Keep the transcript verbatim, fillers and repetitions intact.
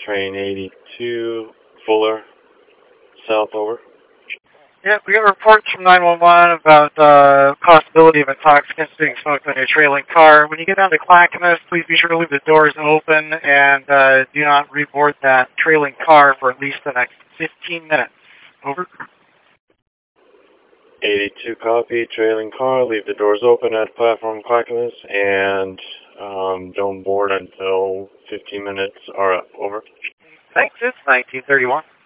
train eighty-two, Fuller, south, over. Yeah, we got reports from nine one one about the uh, possibility of intoxicants being smoked on your trailing car. When you get down to Clackamas, please be sure to leave the doors open and uh, do not reboard that trailing car for at least the next fifteen minutes. Over. eighty-two copy, trailing car, leave the doors open at platform Clackamas, and um, don't board until fifteen minutes are up. Over. Thanks, it's nineteen thirty-one.